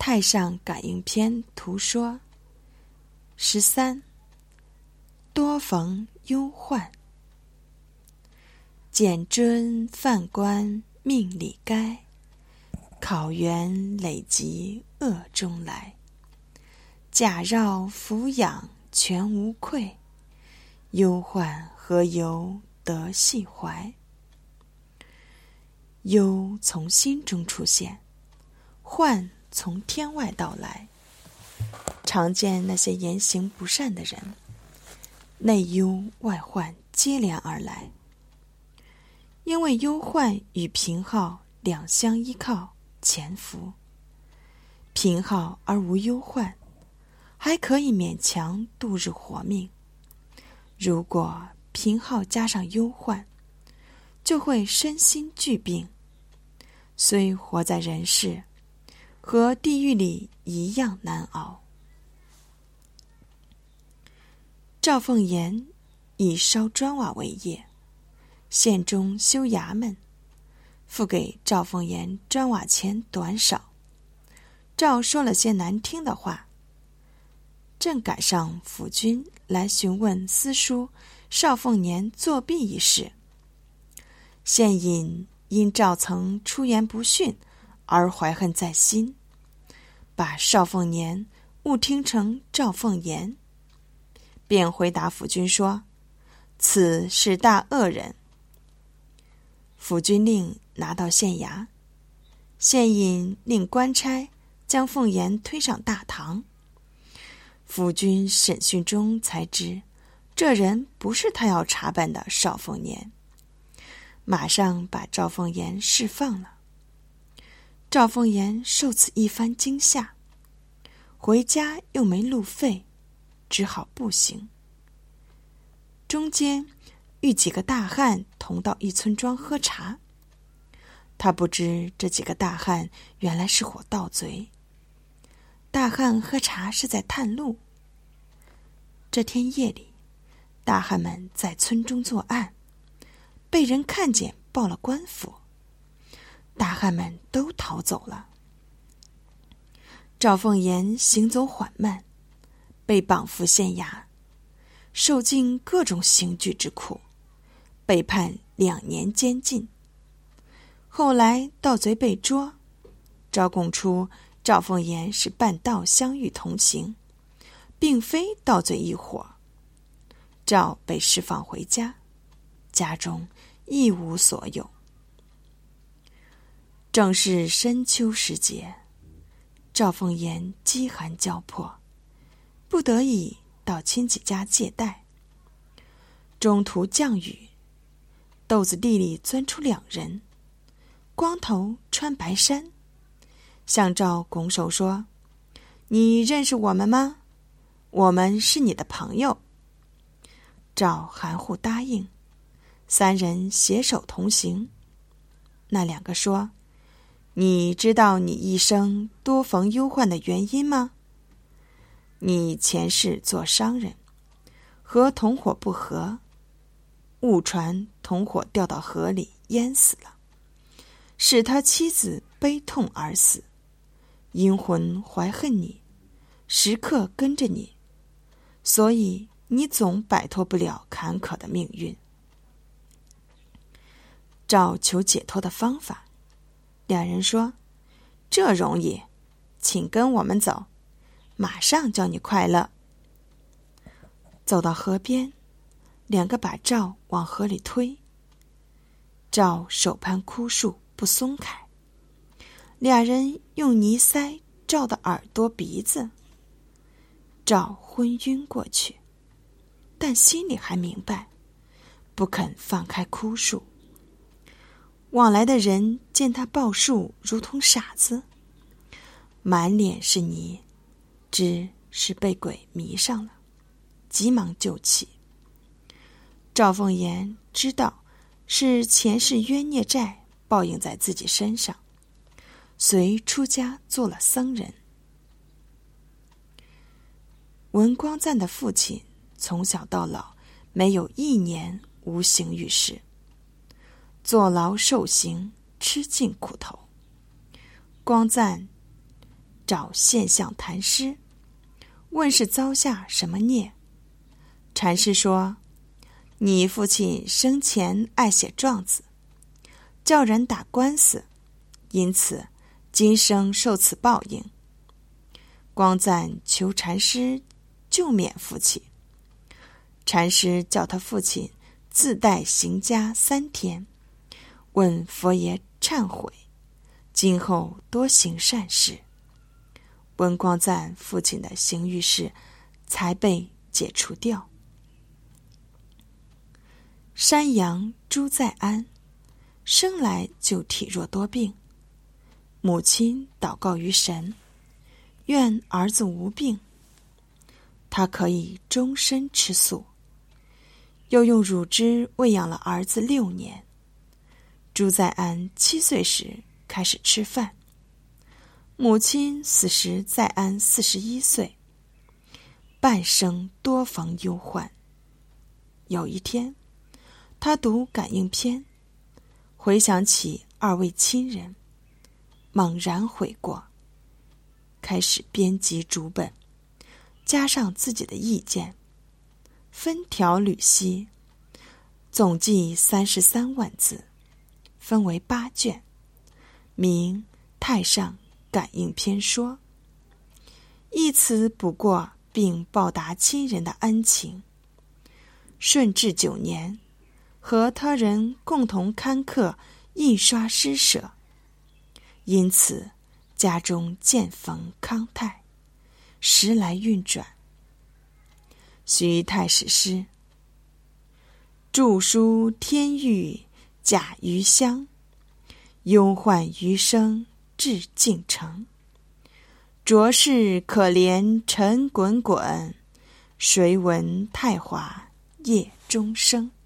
太上感应篇图说13多逢忧患。简尊犯官命里该，考园累及恶中来。假绕抚养全无愧，忧患何由得系怀。忧从心中出现，患从天外到来。常见那些言行不善的人，内忧外患接连而来。因为忧患与贫耗两相依靠潜伏，贫耗而无忧患，还可以勉强度日活命。如果贫耗加上忧患，就会身心俱病，虽活在人世，和地狱里一样难熬。赵凤言以烧砖瓦为业，县中修衙门，付给赵凤言砖瓦钱短少。赵说了些难听的话，正赶上府君来询问私书邵凤年作弊一事。县尹因赵曾出言不逊而怀恨在心，把邵凤年误听成赵凤言，便回答府君说：此是大恶人。府君令拿到县衙，县尹令官差将凤言推上大堂。府君审讯中才知，这人不是他要查办的邵凤年，马上把赵凤言释放了。赵凤言受此一番惊吓，回家又没路费，只好步行。中间遇几个大汉同到一村庄喝茶，他不知这几个大汉原来是伙盗贼。大汉喝茶是在探路。这天夜里，大汉们在村中作案，被人看见报了官府，大汉们都逃走了。赵凤言行走缓慢，被绑赴县衙，受尽各种刑具之苦，被判2年监禁。后来盗贼被捉，招供出赵凤言是半道相遇同行，并非盗贼一伙。赵被释放回家，家中一无所有。正是深秋时节，赵凤言饥寒交迫，不得已到亲戚家借贷。中途降雨，豆子地里钻出2人，光头穿白衫，向赵拱手说：你认识我们吗？我们是你的朋友。赵含糊答应，3人携手同行。那2个说：你知道你一生多逢忧患的原因吗？你前世做商人，和同伙不和，误传同伙掉到河里淹死了，使他妻子悲痛而死，阴魂怀恨你，时刻跟着你，所以你总摆脱不了坎坷的命运。赵求解脱的方法，2人说：这容易，请跟我们走，马上叫你快乐。走到河边，2个把赵往河里推。赵手攀枯树不松开，2人用泥塞赵的耳朵鼻子。赵昏晕过去，但心里还明白，不肯放开枯树。往来的人见他抱树如同傻子，满脸是泥，知是被鬼迷上了，急忙救起。赵凤言知道是前世冤孽债报应在自己身上，遂出家做了僧人。文光赞的父亲从小到老没有1年无行于世，坐牢受刑，吃尽苦头。光赞找现象谈师，问是遭下什么孽。禅师说，你父亲生前爱写状子，叫人打官司，因此今生受此报应。光赞求禅师救免父亲，禅师叫他父亲自带行家3天，问佛爷忏悔，今后多行善事。文光赞父亲的行欲事才被解除掉。山羊朱在安生来就体弱多病，母亲祷告于神，愿儿子无病，他可以终身吃素，又用乳汁喂养了儿子6年。朱在安7岁时开始吃饭，母亲死时在安41岁，半生多逢忧患。有一天，他读感应篇，回想起2位亲人，猛然悔过，开始编辑主本，加上自己的意见，分条缕析，总计33万字，分为8卷，名《太上感应篇说》，一词补过并报答亲人的恩情。顺治9年，和他人共同刊刻印刷施舍，因此家中渐逢康泰，时来运转。徐太史诗：著书天域甲余乡，忧患余生至尽城。浊世可怜尘滚滚，谁闻太华夜中生。